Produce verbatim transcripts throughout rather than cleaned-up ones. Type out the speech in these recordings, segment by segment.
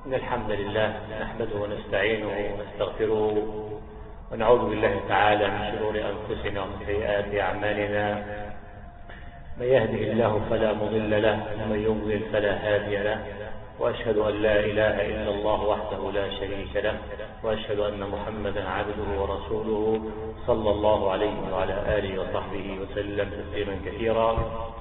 إن الحمد لله نحمده ونستعينه ونستغفره ونعوذ بالله تعالى من شرور أنفسنا ومن سيئات أعمالنا. من يهده الله فلا مضل له ومن يضلل فلا هادي له، وأشهد أن لا إله إلا الله وحده لا شريك له، وأشهد أن محمدا عبده ورسوله صلى الله عليه وعلى آله وصحبه وسلم تسليما كثيرا.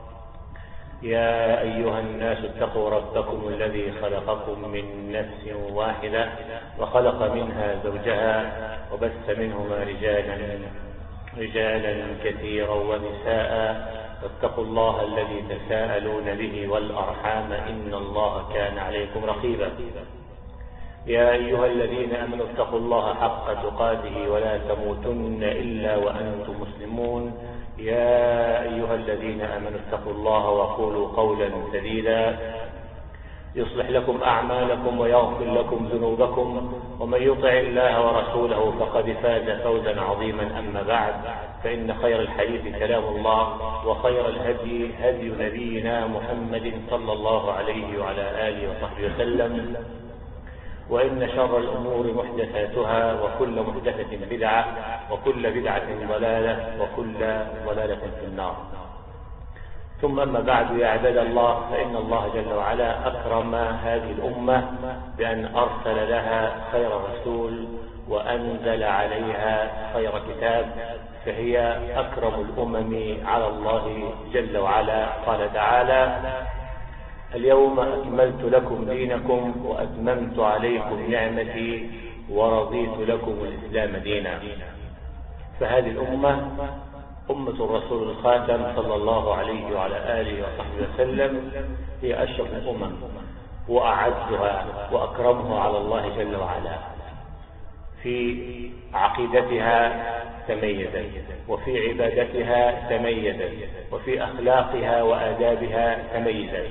يا أيها الناس اتقوا ربكم الذي خلقكم من نفس واحدة وخلق منها زوجها وبث منهما رجالا رجالا كثيرا ونساء، واتقوا الله الذي تساءلون به والأرحام إن الله كان عليكم رقيبا. يا أيها الذين آمنوا اتقوا الله حق تقاته ولا تموتن إلا وأنتم مسلمون. يا أيها الذين آمنوا اتقوا الله وقولوا قولا سديدا يصلح لكم أعمالكم ويغفر لكم ذنوبكم، ومن يطع الله ورسوله فقد فاز فوزا عظيما. أما بعد، فإن خير الحديث كلام الله، وخير الهدي هدي نبينا محمد صلى الله عليه وعلى آله وصحبه وسلم، وإن شر الأمور محدثاتها، وكل محدثة بدعة، وكل بدعة ضلالة، وكل ضلالة في النار. ثم أما بعد، يا عباد الله، فإن الله جل وعلا أكرم هذه الأمة بأن أرسل لها خير رسول وأنزل عليها خير كتاب، فهي أكرم الأمم على الله جل وعلا. قال تعالى: اليوم أكملت لكم دينكم وأتممت عليكم نعمتي ورضيت لكم الإسلام دينا. فهذه الأمة أمة الرسول الخاتم صلى الله عليه وعلى آله وصحبه وسلم هي أشرف الأمم وأعزها وأكرمها على الله جل وعلا. في عقيدتها تميزت، وفي عبادتها تميزت، وفي أخلاقها وآدابها تميزت.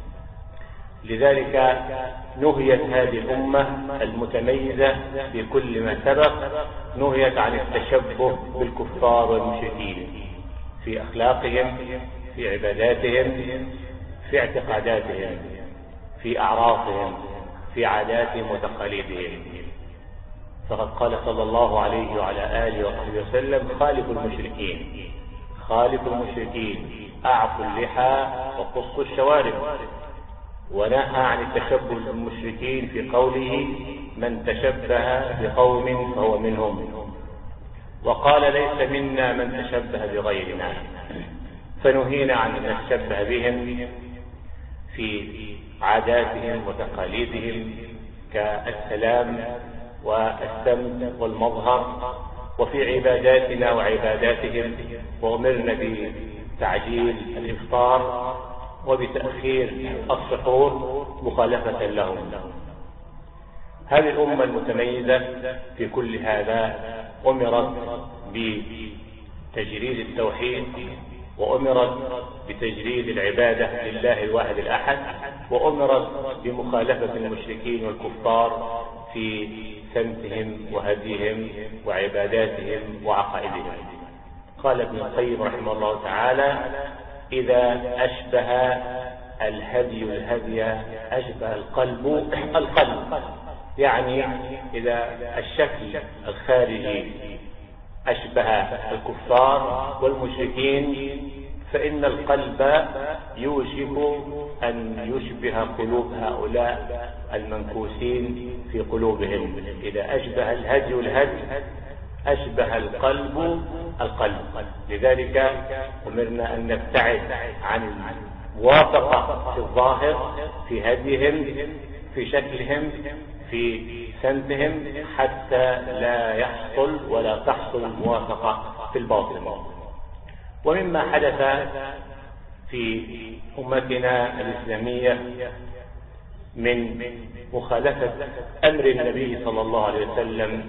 لذلك نهيت هذه الأمة المتميزة في كل ما سبق، نهيت عن التشبه بالكفار والمشركين في أخلاقهم، في عباداتهم، في اعتقاداتهم، في أعراضهم، في عاداتهم وتقاليدهم. فقد قال صلى الله عليه وعلى آله وصحبه وسلم: خالفوا المشركين خالفوا المشركين أعفوا اللحى وقصوا الشوارب. ونهى عن التشبه بالمشركين في قوله: من تشبه بقوم فهو منهم. وقال: ليس منا من تشبه بغيرنا. فنهينا عن أن نتشبه بهم في عاداتهم وتقاليدهم كالسلام والسمت والمظهر، وفي عباداتنا وعباداتهم، وأمرنا بتعجيل الإفطار وبتأخير السحور مخالفة لهم. هذه الأمة المتميزة في كل هذا أمرت بتجريد التوحيد، وأمرت بتجريد العبادة لله الواحد الأحد، وأمرت بمخالفة المشركين والكفار في سمتهم وهديهم وعباداتهم وعقائدهم. قال ابن القيم رحمه الله تعالى: إذا أشبه الهدي الهدي أشبه القلب القلب. يعني إذا الشكل الخارجي أشبه الكفار والمشركين، فإن القلب يوشك أن يشبه قلوب هؤلاء المنكوسين في قلوبهم. إذا أشبه الهدي الهدي أشبه القلب القلب. لذلك أمرنا أن نبتعد عن الموافقة في الظاهر، في هديهم، في شكلهم، في سمتهم، حتى لا يحصل ولا تحصل الموافقة في الباطن. ومما حدث في أمتنا الإسلامية من مخالفة أمر النبي صلى الله عليه وسلم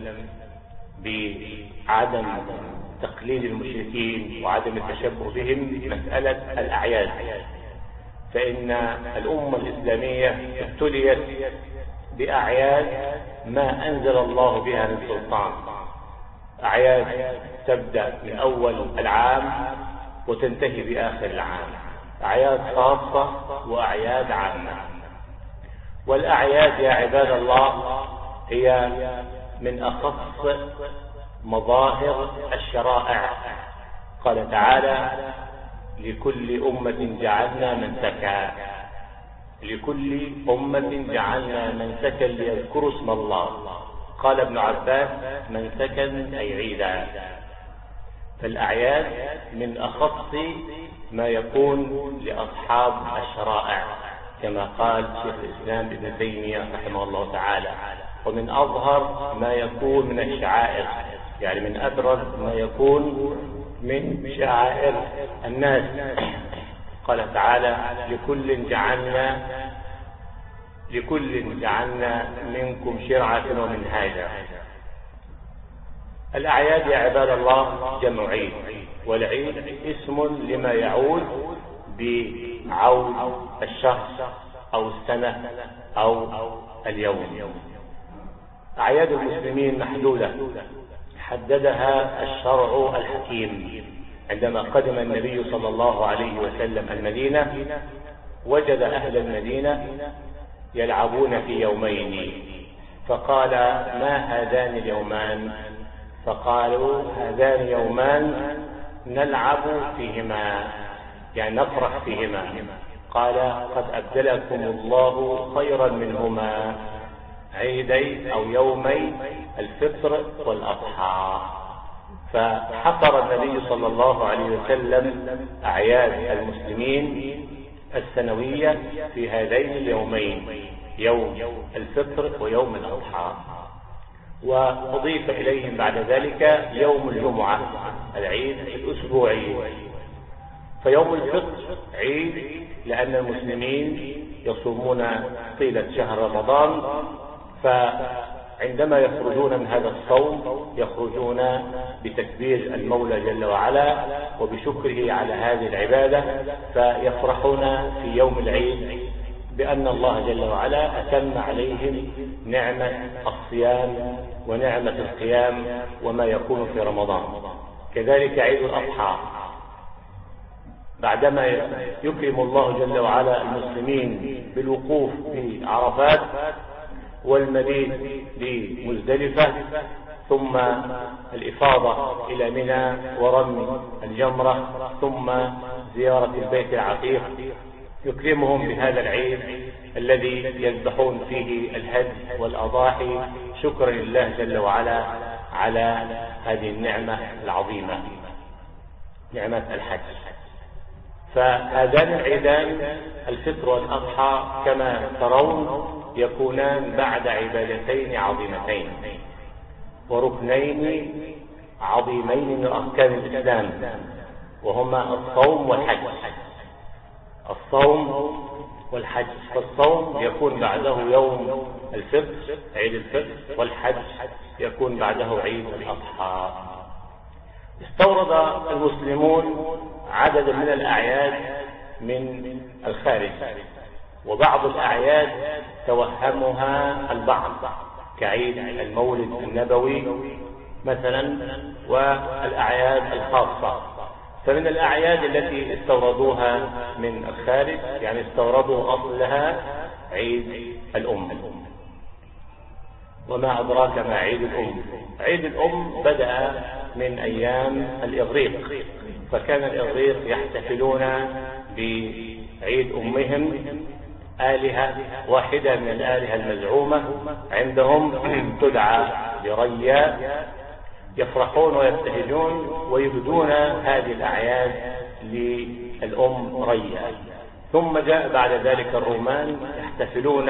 بعدم تقليد المشركين وعدم التشبه بهم مسألة الأعياد. فإن الأمة الإسلامية ابتليت بأعياد ما أنزل الله بها من سلطان، أعياد تبدأ من أول العام وتنتهي بآخر العام، أعياد خاصة وأعياد عامة. والأعياد يا عباد الله هي من أخص مظاهر الشرائع. قال تعالى: لكل أمة جعلنا منسكا، لكل أمة جعلنا منسكا ليذكروا اسم الله. قال ابن عباس: منسكا أي عيدا. فالأعياد من أخص ما يكون لأصحاب الشرائع كما قال شيخ الإسلام ابن تيمية رحمه الله تعالى، ومن أظهر ما يكون من الشعائر، يعني من أبرز ما يكون من شعائر الناس. قال تعالى: لكل جعلنا لكل جعلنا منكم شرعة ومنهاجا. الأعياد يا عباد الله جمع عيد، والعيد اسم لما يعود بعود الشخص أو السنة أو اليوم. أعياد المسلمين محدودة حددها الشرع الحكيم. عندما قدم النبي صلى الله عليه وسلم المدينة وجد أهل المدينة يلعبون في يومين، فقال: ما هذان اليومان؟ فقالوا: هذان يومان نلعب فيهما، يعني نفرح فيهما. قال: قد أبدلكم الله خيرا منهما، عيدي أو يومي الفطر والأضحى. فحصر النبي صلى الله عليه وسلم أعياد المسلمين السنوية في هذين اليومين، يوم الفطر ويوم الأضحى. وأضيف إليهم بعد ذلك يوم الجمعة العيد الأسبوعي. فيوم الفطر عيد لأن المسلمين يصومون طيلة شهر رمضان، فعندما يخرجون من هذا الصوم يخرجون بتكبير المولى جل وعلا وبشكره على هذه العبادة، فيفرحون في يوم العيد بأن الله جل وعلا أتم عليهم نعمة الصيام ونعمة القيام وما يكون في رمضان. كذلك عيد الأضحى، بعدما يكرم الله جل وعلا المسلمين بالوقوف في عرفات والمبيت بمزدلفة ثم الإفاضة إلى منى ورمي الجمرة ثم زيارة البيت العتيق، يكرمهم بهذا العيد الذي يذبحون فيه الهدي والأضاحي شكرا لله جل وعلا على هذه النعمة العظيمة، نعمة الحج. فهذان العيدان الفطر والأضحى كما ترون يكونان بعد عبادتين عظيمتين وركنين عظيمين من أركان الإسلام، وهما الصوم والحج. الصوم والحج، فالصوم يكون بعده يوم الفطر عيد الفطر، والحج يكون بعده عيد الأضحى. استورد المسلمون عددا من الأعياد من الخارج، وبعض الأعياد توهمها البعض كعيد المولد النبوي مثلا والأعياد الخاصة. فمن الأعياد التي استوردوها من الخارج، يعني استوردوا أصلها عيد الأم. وما أدراك ما عيد الأم؟ عيد الأم بدأ من أيام الإغريق، فكان الإغريق يحتفلون بعيد أمهم، آلهة واحدة من الآلهة المزعومة عندهم تدعى بريا، يفرحون ويبتهجون ويهدون هذه الأعياد للأم ريا. ثم جاء بعد ذلك الرومان يحتفلون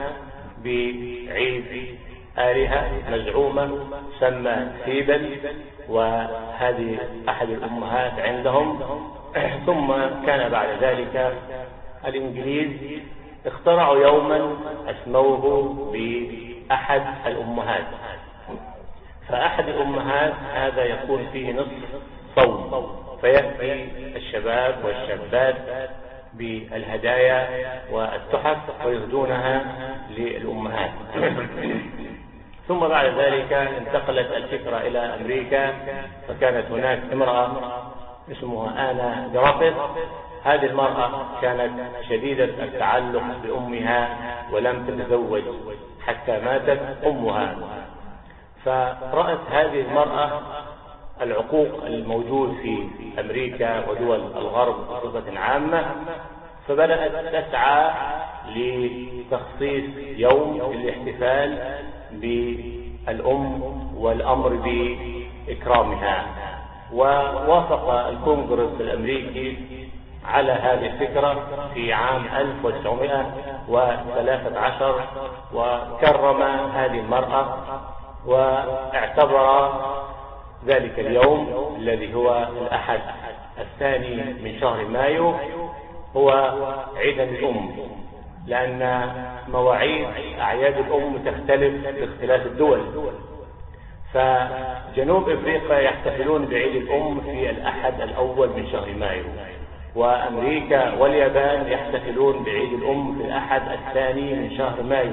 بعيد آلهة مزعومة سمى ثيبل، وهذه أحد الأمهات عندهم. ثم كان بعد ذلك الإنجليز اخترعوا يوما أسموه بأحد الأمهات، فأحد الأمهات هذا يكون فيه نصف صوم، فيأتي الشباب والشابات بالهدايا والتحف ويهدونها للأمهات. ثم بعد ذلك انتقلت الفكرة إلى أمريكا، فكانت هناك امرأة اسمها آنا جرافيث، هذه المرأة كانت شديدة التعلق بأمها ولم تتزوج حتى ماتت أمها. فرأت هذه المرأة العقوق الموجود في أمريكا ودول الغرب بصفة عامة، فبدأت تسعى لتخصيص يوم للاحتفال بالأم والأمر بإكرامها. ووافق الكونغرس الأمريكي على هذه الفكرة في عام ألف وتسعمائة وثلاثة عشر، وكرم هذه المرأة واعتبر ذلك اليوم الذي هو الأحد الثاني من شهر مايو هو عيد الأم، لأن مواعيد أعياد الأم تختلف باختلاف الدول. فجنوب أفريقيا يحتفلون بعيد الأم في الأحد الأول من شهر مايو، وأمريكا واليابان يحتفلون بعيد الأم في الأحد الثاني من شهر مايو،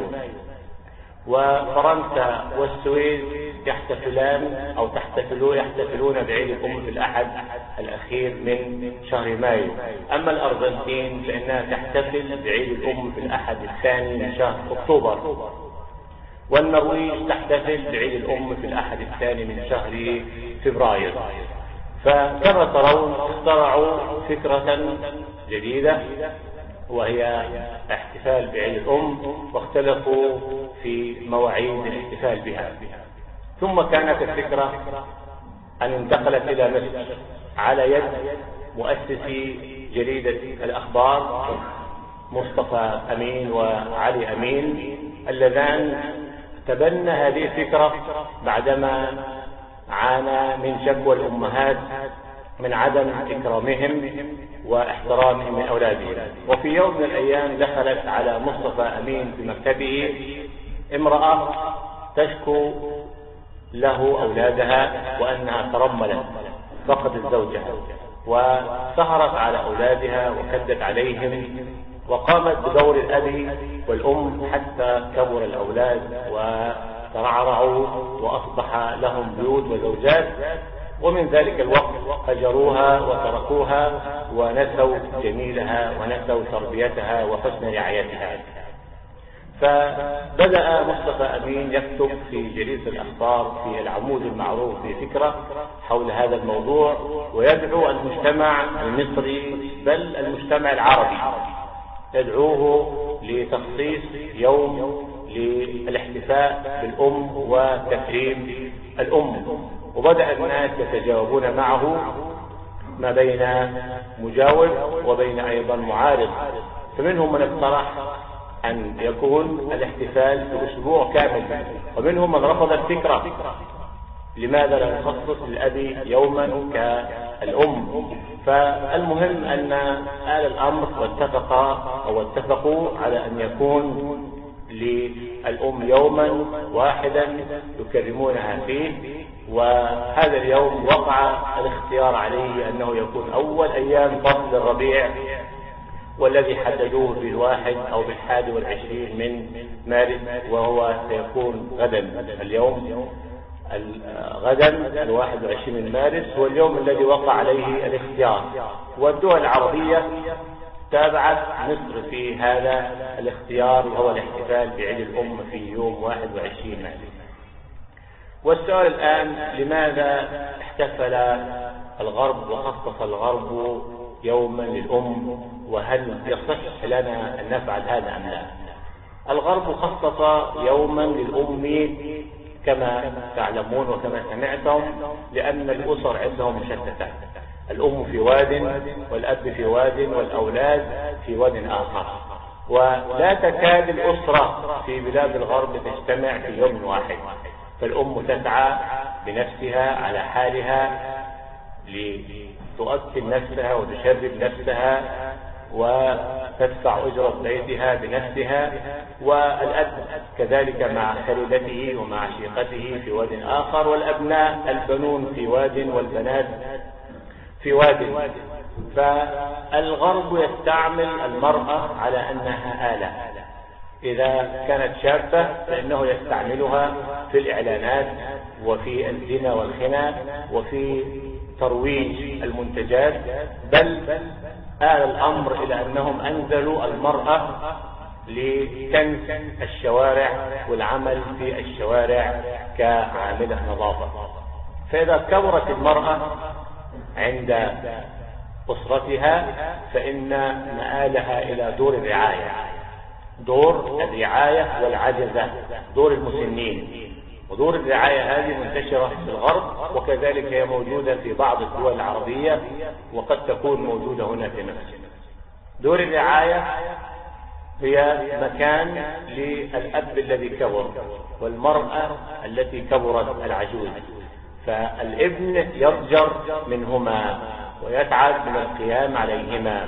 وفرنسا والسويد يحتفلان أو تحتفلون يحتفلون بعيد الأم في الأحد الأخير من شهر مايو. أما الأرجنتين فإنها تحتفل بعيد الأم في الأحد الثاني من شهر أكتوبر، والنرويج تحتفل بعيد الأم في الأحد الثاني من شهر فبراير. فكما ترون اخترعوا فكرة جديدة وهي احتفال بعيد الأم، واختلفوا في مواعيد الاحتفال بها. ثم كانت الفكرة أن انتقلت إلى مصر على يد مؤسسي جريدة الأخبار مصطفى أمين وعلي أمين، اللذان تبنى هذه الفكرة بعدما عانى من شكوى الأمهات من عدم إكرامهم واحترامهم من أولادهم. وفي يوم من الأيام دخلت على مصطفى أمين في مكتبه امرأة تشكو له أولادها وأنها ترملت فقدت زوجها، وسهرت على أولادها وكدت عليهم، وقامت بدور الأب والأم حتى كبر الأولاد وترعرعوا وأصبح لهم بيوت وزوجات. ومن ذلك الوقت هجروها وتركوها ونسوا جميلها ونسوا تربيتها وحسن رعايتها. فبدأ مصطفى أمين يكتب في جريدة الأخبار في العمود المعروف بفكرة حول هذا الموضوع، ويدعو المجتمع المصري بل المجتمع العربي يدعوه لتخصيص يوم للاحتفاء بالأم وتكريم الأم. وبدأ الناس يتجاوبون معه ما بين مجاوب وبين أيضا معارض، فمنهم من اقترح أن يكون الاحتفال بأسبوع كامل، ومنهم من رفض الفكرة. لماذا لا نخصص للأب يوما كالأم؟ فالمهم أن آل الأمر واتفقا أو اتفقوا على أن يكون للأم يوما واحدا يكرمونها فيه، وهذا اليوم وقع الاختيار عليه أنه يكون أول أيام فصل الربيع، والذي حددوه بالواحد أو بالحادي والعشرين من مارس، وهو سيكون غدا. اليوم غدا الواحد والعشرين من مارس هو اليوم الذي وقع عليه الاختيار، والدول العربية تابعت مصر في هذا الاختيار وهو الاحتفال بعيد الأم في يوم واحد وعشرين مارس. والسؤال الآن: لماذا احتفل الغرب وخصص الغرب يوما للأم؟ وهل يصح لنا أن نفعل هذا أم لا؟ الغرب خصص يوما للأم كما تعلمون وكما سمعتم لأن الأسر عندهم مشتتة، الأم في واد والأب في واد والأولاد في واد آخر، ولا تكاد الأسرة في بلاد الغرب تجتمع في يوم واحد. فالأم تسعى بنفسها على حالها لتؤكل نفسها وتشرب نفسها وتدفع أجرة بيتها بنفسها، والأب كذلك مع خليلته ومع شيقته في واد آخر، والأبناء البنون في واد والبنات في واد. فالغرب يستعمل المرأة على أنها آلة، إذا كانت شابة فإنه يستعملها في الإعلانات وفي الزنا والخنا وفي ترويج المنتجات، بل آل الأمر إلى أنهم أنزلوا المرأة لكنس الشوارع والعمل في الشوارع كعاملة نظافة. فإذا كبرت المرأة عند أسرتها فإن مآلها إلى دور الرعاية، دور الرعاية والعجزة، دور المسنين. ودور الرعاية هذه منتشرة في الغرب، وكذلك هي موجودة في بعض الدول العربية، وقد تكون موجودة هنا في مصر. دور الرعاية هي مكان للأب الذي كبر والمرأة التي كبرت العجوز، فالابن يضجر منهما ويتعب من القيام عليهما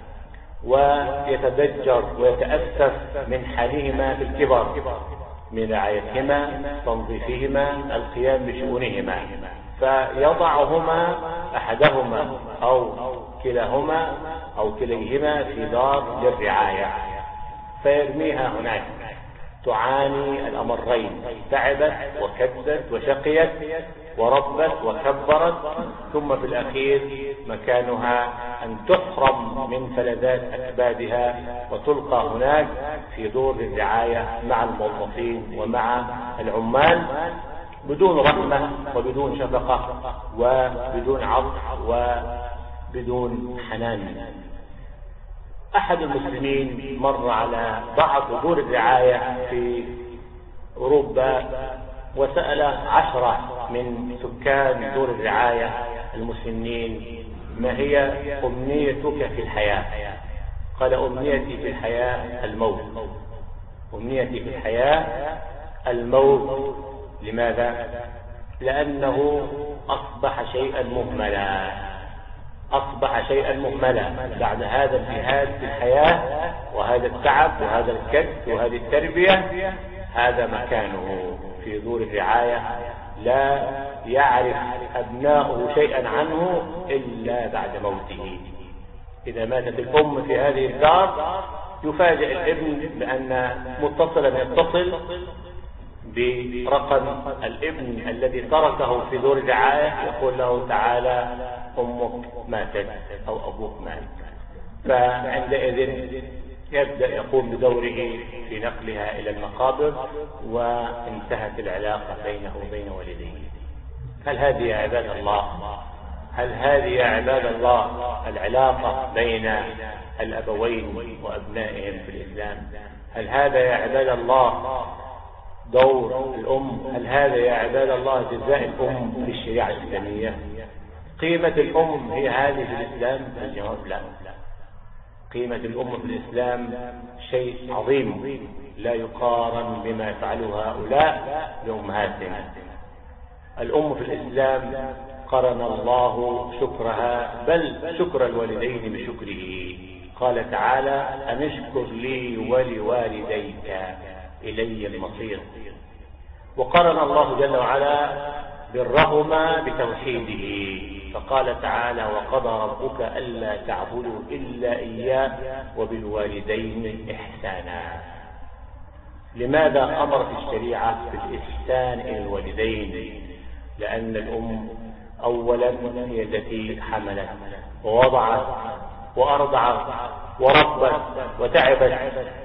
ويتضجر ويتأسف من حالهما في الكبر، من رعايتهما، تنظيفهما، القيام بشؤونهما، فيضعهما أحدهما أو كلاهما أو كليهما في دار للرعاية فيرميها هناك تعاني الأمرين، تعبت وكدت وشقيت وربت وكبرت، ثم في الأخير مكانها أن تحرم من فلذات أكبادها وتلقى هناك في دور الرعاية مع الموظفين ومع العمال بدون رحمة وبدون شفقة وبدون عطف وبدون حنان. أحد المسلمين مر على بعض دور الرعاية في أوروبا وسأل عشرة من سكان دور الرعاية المسنين: ما هي أمنيتك في الحياة؟ قال: أمنيتي في الحياة الموت. أمنيتي في الحياة الموت. لماذا؟ لأنه أصبح شيئا مهملا، أصبح شيئا مهملا بعد هذا الجهاد في الحياة وهذا التعب وهذا الكد وهذه التربية. هذا مكانه في دور الرعاية، لا يعرف أبناؤه شيئا عنه إلا بعد موته. إذا ماتت الأم في هذه الدار يفاجئ الابن بأن متصلا يتصل برقم الابن الذي تركه في دور الرعاية، يقول له: تعالى أمك ماتت أو أبوك مات. فعندئذ يبدأ يقوم بدوره في نقلها إلى المقابر، وانتهت العلاقة بينه وبين والديه. هل هذه يا عباد الله هل هذه يا عباد الله العلاقة بين الأبوين وأبنائهم في الإسلام؟ هل هذا يا عباد الله دور الأم؟ هل هذا يا عباد الله جزاء الأم في الشريعة الإسلامية؟ قيمة الأم هي هذه في الإسلام؟ الجواب لا. قيمة الأم في الإسلام شيء عظيم لا يقارن بما يفعله هؤلاء بأمهاتهم. الأم في الإسلام قرن الله شكرها، بل شكر الوالدين بشكره. قال تعالى: أن اشكر لي ولوالديك إلي المصير. وقرن الله جل وعلا برهما بتوحيده، فقال تعالى: وقضى ربك ألا تعبدوا إلا إياه وبالوالدين إحسانا. لماذا أمرت الشريعة بالإحسان إلى الوالدين؟ لأن الأم أولا هي التي حملت ووضعت وأرضعت وربت وتعبت.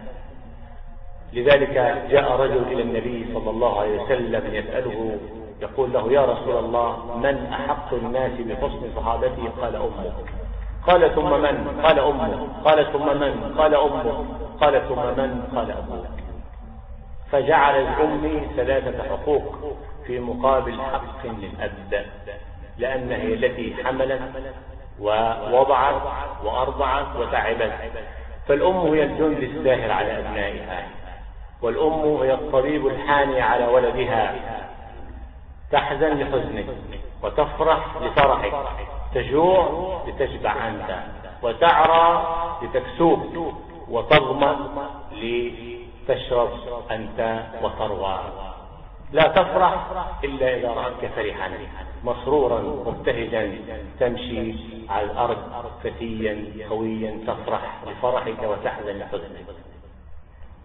لذلك جاء رجل إلى النبي صلى الله عليه وسلم يسأله، يقول له: يا رسول الله، من أحق الناس بحسن صحابتي؟ قال: أمك. قال: ثم من؟ قال: أمك. قال: ثم من؟ قال: أمك. قال: ثم من؟ قال: أبوك. فجعل الأم ثلاثة حقوق في مقابل حق للأب، لأنها هي التي حملت ووضعت وأرضعت وتعبت. فالأم هي الجند الساهر على أبنائها، والأم هي الطبيب الحاني على ولدها. تحزن لحزنك وتفرح لفرحك، تجوع لتشبع أنت، وتعرى لتكسوك، وتظمأ لتشرب أنت وتروى. لا تفرح إلا إذا رأتك فرحا مسرورا مبتهجا تمشي على الأرض فتيا قويا، تفرح لفرحك وتحزن لحزنك.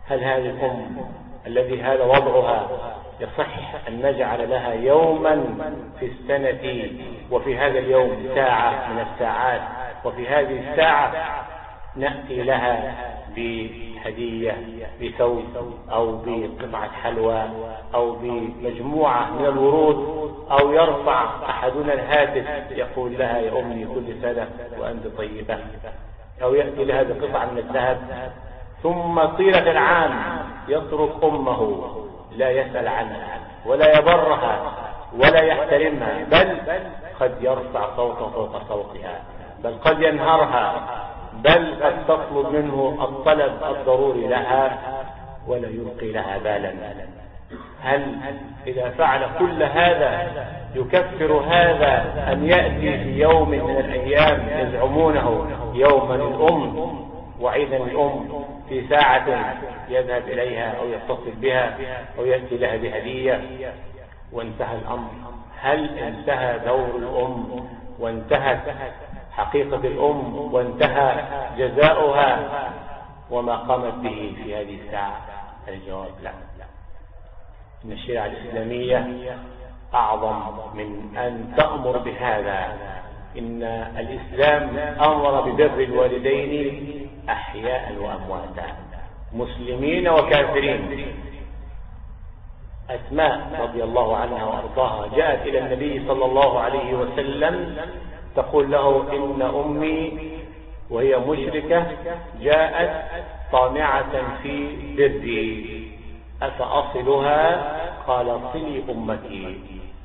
هل هذه الأم الذي هذا وضعها يصح أن نجعل لها يوما في السنة وفي هذا اليوم ساعة من الساعات وفي هذه الساعة نأتي لها بهدية بثوب أو بقطعة حلوى أو بمجموعة من الورود أو يرفع أحدنا الهاتف يقول لها يا أمي كل سنة وأنت طيبة، أو يأتي لها بقطعة من الذهب، ثم طيلة العام يترك أمه لا يسأل عنها ولا يبرها ولا يحترمها، بل قد يرفع صوته فوق صوتها، بل قد ينهرها، بل قد تطلب منه الطلب الضروري لها ولا يلقي لها بالا. هل إذا فعل كل هذا يكفر هذا أن يأتي في يوم من الأيام يزعمونه يوم الأم وعيدا الأم في ساعة يذهب إليها أو يتصل بها أو يأتي لها بهدية وانتهى الأمر؟ هل انتهى دور الأم وانتهت حقيقة الأم وانتهى جزاؤها وما قامت به في هذه الساعة؟ الجواب لا. إن الشريعة الإسلامية أعظم من أن تأمر بهذا. إن الإسلام أمر ببر الوالدين أحياء وأمواتا، مسلمين وكافرين. أسماء رضي الله عنها وأرضاها جاءت إلى النبي صلى الله عليه وسلم تقول له إن أمي وهي مشركة جاءت طامعة في بري أفأصلها؟ قال صلي أمك،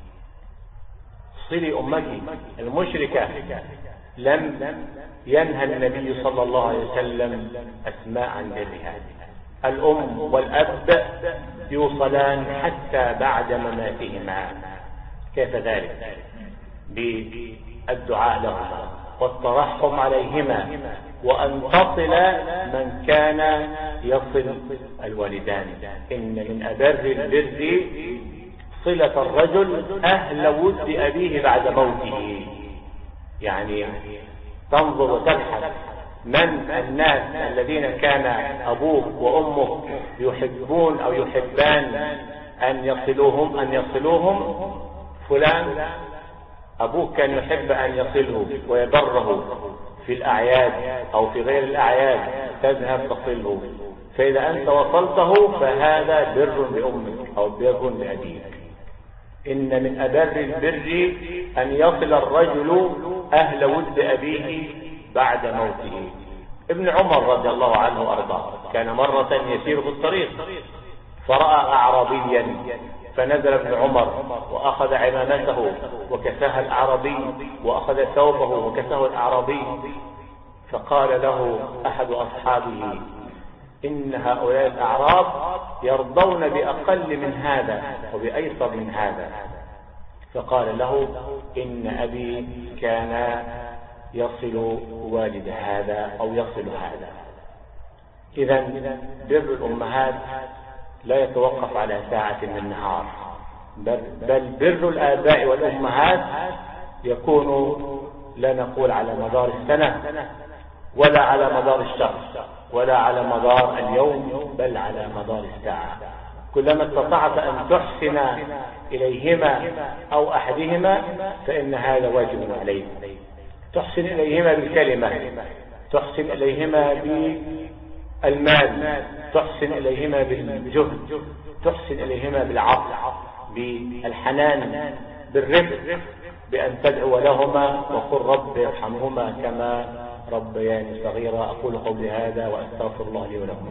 صلي أمك. المشركة لم ينهى النبي صلى الله عليه وسلم أسماء عن برها. الأم والأب يوصلان حتى بعد مماتهما. كيف ذلك؟ بالدعاء لهما والترحم عليهما وأن تصل من كان يصل الوالدان. إن من أبر البر صلة الرجل أهل ود أبيه بعد موته. يعني تنظر وتبحث من الناس الذين كان أبوه وأمه يحبون أو يحبان أن يصلوهم أن يصلوهم فلان أبوه كان يحب أن يصله ويبره في الأعياد أو في غير الأعياد، تذهب تصله، فإذا أنت وصلته فهذا بر بأمك أو بر بأبيك. إن من أبر البر أن يصل الرجل أهل ود أبيه بعد موته. ابن عمر رضي الله عنه وأرضاه كان مرة يسير في الطريق فرأى أعرابيا، فنزل ابن عمر وأخذ عمامته وكساها الأعرابي وأخذ ثوبه وكساه الأعرابي، فقال له أحد أصحابه إن هؤلاء الأعراب يرضون بأقل من هذا وبأيسر من هذا، فقال له إن أبي كان يصل والد هذا أو يصل هذا. إذن بر الأمهات لا يتوقف على ساعة من النهار، بل بر الآباء والأمهات يكون لا نقول على مدار السنة ولا على مدار الشهر ولا على مدار اليوم، بل على مدار الساعة. كلما استطعت أن تحسن إليهما أو أحدهما فإن هذا واجب عليك. تحسن إليهما بالكلمة، تحسن إليهما بالمال، تحسن إليهما بالجهد، تحسن إليهما بالعطف، بالحنان، بالرفق، بأن تدعو لهما وقل رب ارحمهما كما ربياني صغيرا. أقول قولي هذا وأستغفر الله لي ولكم.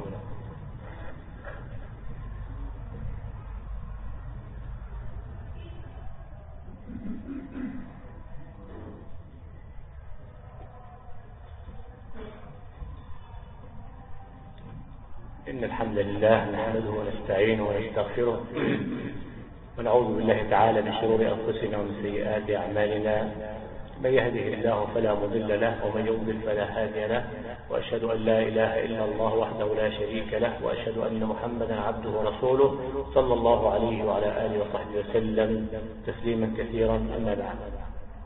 إن الحمد لله نحمده ونستعينه ونستغفره ونعوذ بالله تعالى من شرور أنفسنا ومن سيئات أعمالنا. من يهده الله فلا مضل له ومن يضلل فلا هادي له، وأشهد أن لا إله إلا الله وحده لا شريك له، وأشهد أن محمدا عبده ورسوله صلى الله عليه وعلى آله وصحبه وسلم تسليما كثيرا. أما بعد،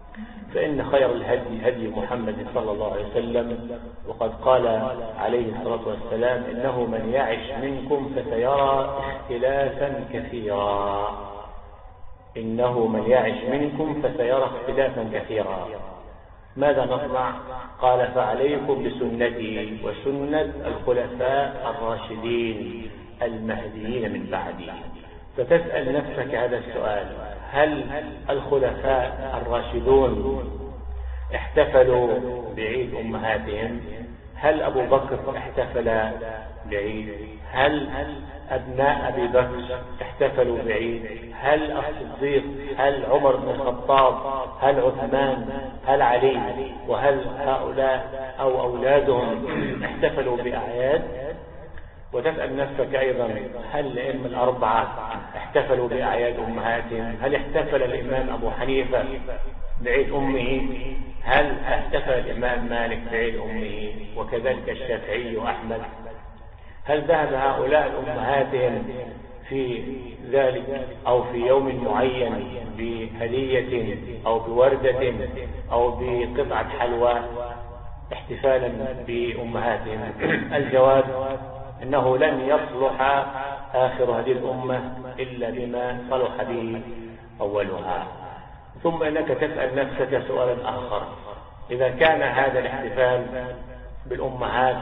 فإن خير الهدي هدي محمد صلى الله عليه وسلم، وقد قال عليه الصلاة والسلام: إنه من يعش منكم فسيرى اختلافا كثيرا. إنه من يعش منكم فسيرى اختلافا كثيرا. ماذا نصنع؟ قال: فعليكم بسنتي وسنة الخلفاء الراشدين المهديين من بعدي. فتسأل نفسك هذا السؤال: هل الخلفاء الراشدون احتفلوا بعيد أمهاتهم؟ هل أبو بكر احتفل بعيد؟ هل أبناء أبي بكر احتفلوا بعيد؟ هل الصديق؟ هل عمر بن الخطاب؟ هل عثمان؟ هل علي؟ وهل هؤلاء أو أولادهم احتفلوا بأعياد؟ وتسأل نفسك أيضا: هل الأئمة الأربعة احتفلوا بأعياد أمهاتهم؟ هل احتفل الإمام أبو حنيفة بعيد أمه؟ هل احتفل الإمام مالك بعيد أمه؟ وكذلك الشافعي وأحمد. هل ذهب هؤلاء لأمهاتهم في ذلك أو في يوم معين بهدية أو بوردة أو بقطعة حلوى احتفالا بأمهاتهم؟ الجواب: إنه لن يصلح آخر هذه الأمة إلا بما صلح به أولها. ثم إنك تسأل نفسك سؤالا آخر: إذا كان هذا الاحتفال بالأمهات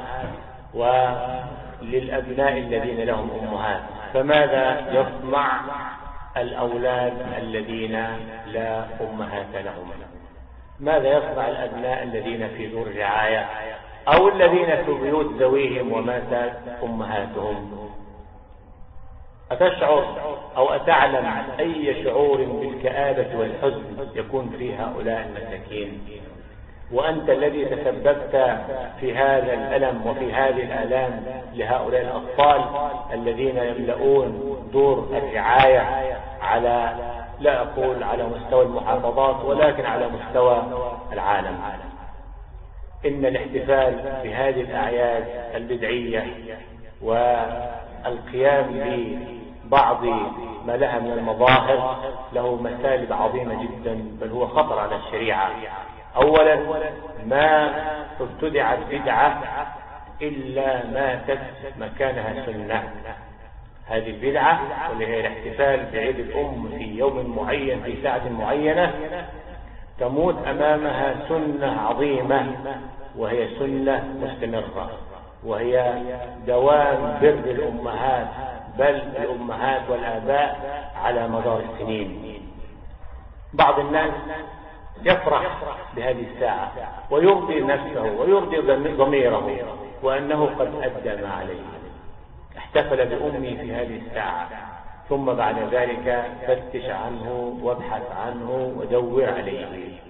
وللأبناء الذين لهم أمهات، فماذا يصنع الأولاد الذين لا أمهات لهم؟ ماذا يصنع الأبناء الذين في دور رعاية أو الذين في بيوت ذويهم وماتت أمهاتهم؟ أتشعر أو أتعلم أي شعور بالكآبة والحزن يكون في هؤلاء المساكين؟ وأنت الذي تسببت في هذا الألم وفي هذه الآلام لهؤلاء الأطفال الذين يملؤون دور الرعاية على، لا أقول على مستوى المحافظات، ولكن على مستوى العالم. إن الاحتفال بهذه الأعياد البدعية والقيام ببعض ما لها من المظاهر له مسالب عظيمة جدا، بل هو خطر على الشريعة. أولا، ما ابتدعت بدعة إلا ماتت مكانها سنة. هذه البدعة واللي هي الاحتفال بعيد الأم في يوم معين في ساعة معينة تموت أمامها سنة عظيمة، وهي سنة مستمرة، وهي دوام بر الأمهات، بل الأمهات والآباء على مدار السنين. بعض الناس يفرح بهذه الساعة ويرضي نفسه ويرضي ضميره وأنه قد أدى ما عليه، احتفل بأمي في هذه الساعة، ثم بعد ذلك فتش عنه وابحث عنه ودور عليه.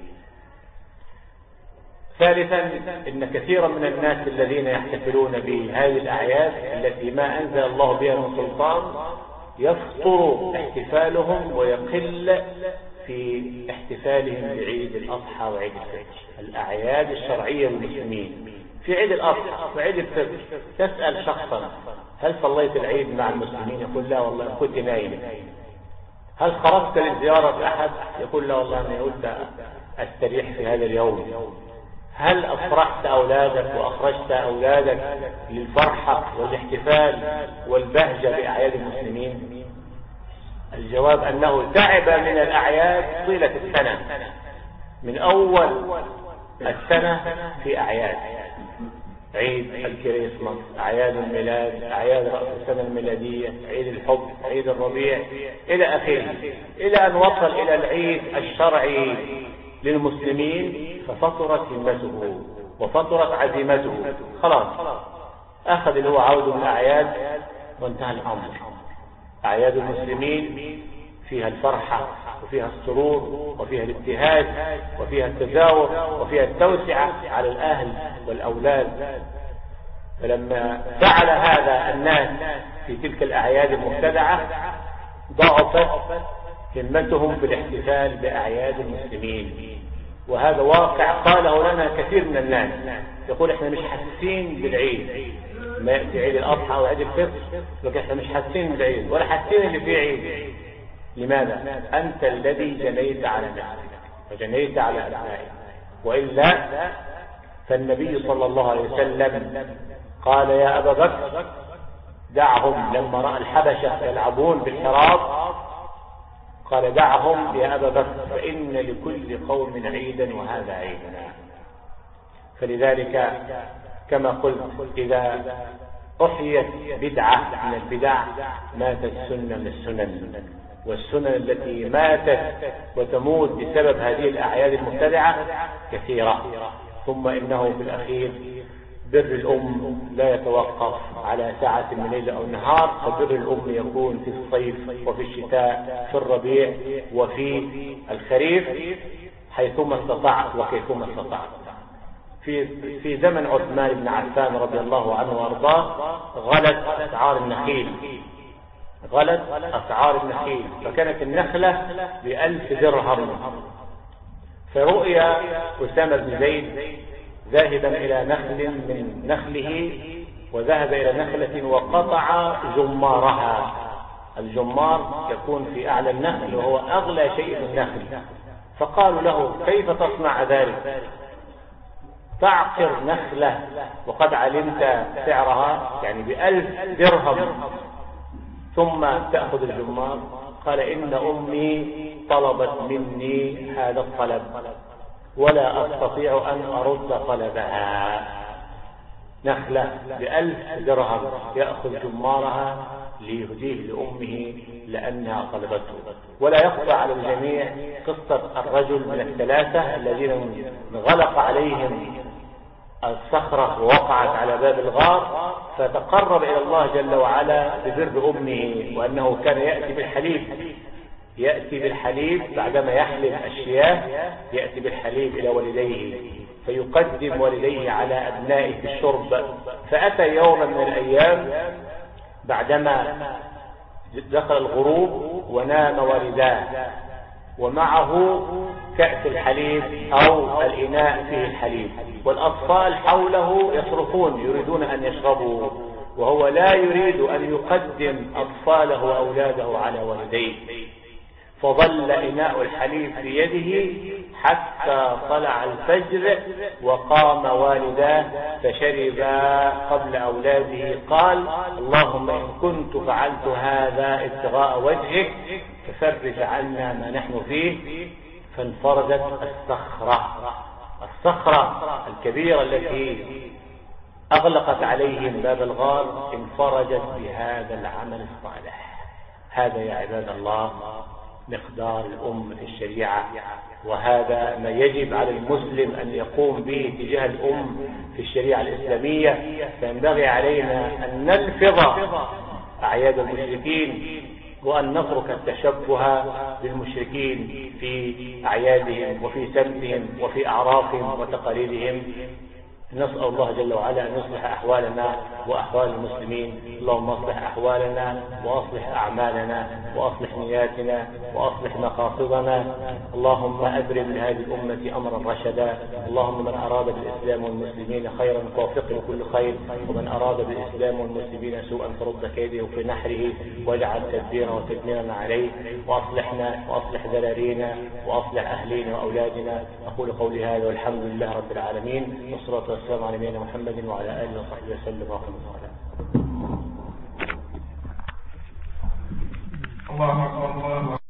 ثالثا، إن كثيرا من الناس الذين يحتفلون بهذه الأعياد التي ما أنزل الله بها من سلطان يفطر احتفالهم ويقل في احتفالهم بعيد الأضحى وعيد الفطر، الأعياد الشرعية للمسلمين. في عيد الأضحى وعيد الفطر تسأل شخصا: هل صليت العيد مع المسلمين؟ يقول: لا والله كنت نايم. هل خرجت للزيارة أحد؟ يقول: لا والله أنا قلت أستريح في هذا اليوم. هل أفرحت أولادك وأخرجت أولادك للفرحة والاحتفال والبهجة بأعياد المسلمين؟ الجواب أنه تعب من الأعياد طيلة السنة، من أول السنة في أعياد، عيد الكريسماس، أعياد الميلاد، أعياد رأس السنة الميلادية، عيد الحب، عيد الربيع، إلى آخره، إلى أن وصل إلى العيد الشرعي للمسلمين ففطرت همته وفطرت عزيمته، خلاص أخذ اللي هو عوده من الأعياد وانتهى الأمر. أعياد المسلمين فيها الفرحة وفيها السرور وفيها الابتهاج وفيها التزاور وفيها التوسعة على الأهل والأولاد. فلما فعل هذا الناس في تلك الأعياد المبتدعة ضعفت همتهم في الاحتفال بأعياد المسلمين، وهذا واقع قاله لنا كثير من الناس. يقول: احنا مش حاسين بالعيد، ما يأتي عيد الأضحى وعيد الفطر لكن احنا مش حاسين بالعيد ولا حاسين اللي فيه عيد. لماذا؟ أنت الذي جنيت على نفسك، وجنيت على أبنائك. وإلا فالنبي صلى الله عليه وسلم قال يا أبا بكر دعهم، لما رأى الحبشة يلعبون بالحراب قال دعهم يا أبا بكر فإن لكل قوم عيدا وهذا عيدنا. فلذلك كما قلت إذا أحيت بدعة من البدع ماتت سنة من السنن، والسنن التي ماتت وتموت بسبب هذه الأعياد المبتدعة كثيرة. ثم إنه في الأخير بر الأم لا يتوقف على ساعة من ليل أو نهار، فبر الأم يكون في الصيف وفي الشتاء، في الربيع وفي الخريف، حيثما استطعت وكيفما استطعت. في في زمن عثمان بن عفان رضي الله عنه وارضاه غلت أسعار النخيل، غلت أسعار النخيل، فكانت النخلة بألف درهم. فرؤي أسامة بن زيد ذاهبا إلى نخل من نخله، وذهب إلى نخلة وقطع جمارها. الجمار يكون في أعلى النخل وهو أغلى شيء في النخل. فقالوا له كيف تصنع ذلك؟ تعقر نخلة وقد علمت سعرها يعني بألف درهم ثم تأخذ الجمار؟ قال إن أمي طلبت مني هذا الطلب ولا أستطيع أن أرد طلبها. نخلة بألف درهم يأخذ جمارها ليهديه لأمه لأنها طلبته. ولا يخفى على الجميع قصة الرجل من الثلاثة الذين انغلق عليهم الصخرة ووقعت على باب الغار، فتقرب إلى الله جل وعلا ببر أمه، وأنه كان يأتي بالحليب يأتي بالحليب بعدما يحلب الشياه، يأتي بالحليب إلى والديه فيقدم والديه على أبنائه في الشرب. فأتى يوما من الأيام بعدما دخل الغروب ونام والداه ومعه كأس الحليب أو الإناء فيه الحليب، والأطفال حوله يصرخون يريدون أن يشربوا، وهو لا يريد أن يقدم أطفاله وأولاده على والديه. فظل إناء الحليب في يده حتى طلع الفجر وقام والداه فشربا قبل أولاده. قال اللهم إن كنت فعلت هذا ابتغاء وجهك ففرج عنا ما نحن فيه. فانفرجت الصخرة الصخرة الكبيرة التي أغلقت عليهم باب الغار انفرجت بهذا العمل الصالح. هذا يا عباد الله مقدار الأم في الشريعة، وهذا ما يجب على المسلم أن يقوم به تجاه الأم في الشريعة الإسلامية. فينبغي علينا أن نلفظ أعياد المشركين وأن نترك التشبه بالمشركين في أعيادهم وفي سمتهم وفي أعرافهم وتقاليدهم. نسأل الله جل وعلا أن يصلح أحوالنا وأحوال المسلمين. اللهم اصلح أحوالنا وأصلح أعمالنا وأصلح نياتنا وأصلح مقاصدنا. اللهم أبرم لهذه الأمة أمرا رشدا. اللهم من أراد بالإسلام والمسلمين خيرا فوفقه كل خير، ومن أراد بالإسلام والمسلمين سوءا فرد كيده في نحره، واجعل تدبيرا وتدميرا عليه، وأصلحنا وأصلح ذرارينا وأصلح أهلينا وأولادنا. أقول قولي هذا والحمد لله رب العالمين، والصلاة والسلام على نبينا محمد وعلى آله وصحبه وسلم ورحمة الله. الله أكبر الله.